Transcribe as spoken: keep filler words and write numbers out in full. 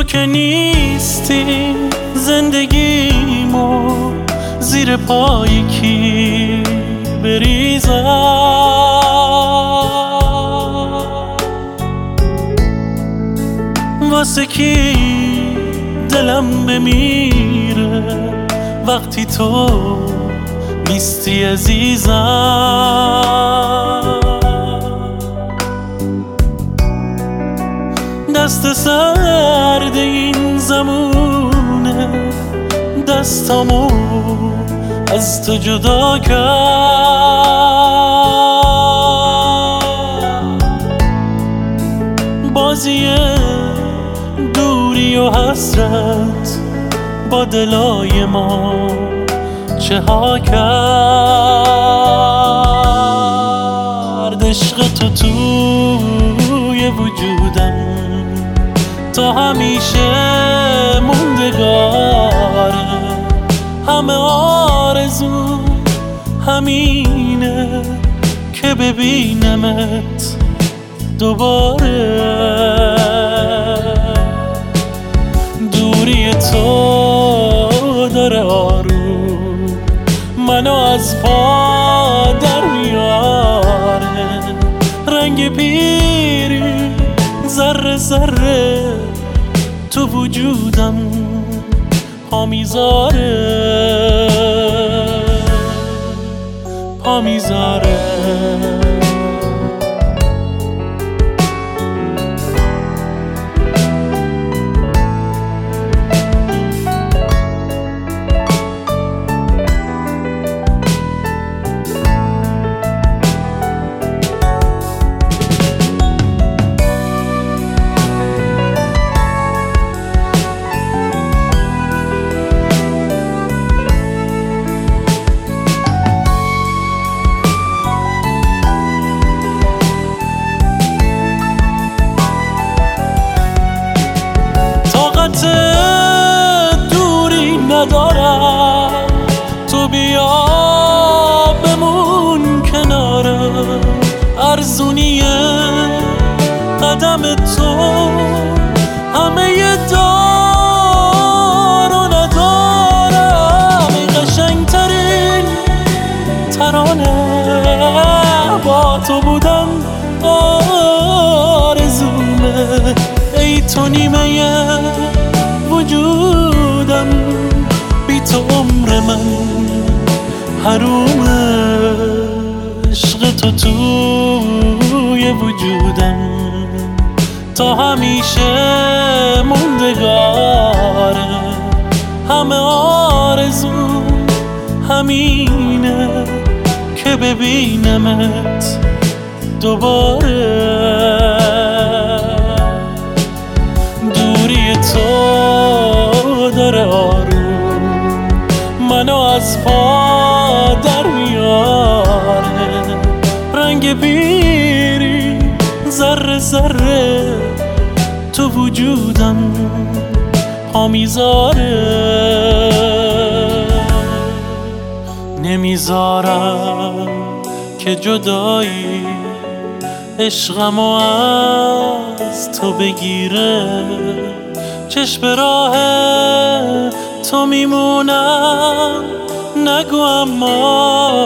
که نیستی زندگیمو زیر پای کی بریزم؟ واسه کی دلم بمیره وقتی تو نیستی عزیزم؟ دست سرد این زمونه دستامو از تو جدا کرد. بازی دوری و حسرت با دلای ما چه ها کرد. عشق تو توی وجودم تا همیشه موندگاره. همه آرزو همینه که ببینمت دوباره. دوری تو داره آروم منو از پا در میاره. رنگ پیری ذره ذره تو وجودم پا میذاره پا میذاره. دوری ندارم تو بیا بمون کنارم. ارزونیه قدم تو همه ی دار و ندارم. ای قشنگترین ترانه با تو بودن آرزومه. ای تو نیمه وجودم بی تو عمر من حرومه. عشق تو توی وجودم تا همیشه موندگاره. همه آرزو همینه که ببینمت دوباره. دوری تو داره آروم منو از پا در میاره. رنگ پیری ذره ذره تو وجودم پا میذاره. نمیذارم که جدایی عشقمو از تو بگیره. چشم راه تو میمونم نگو اما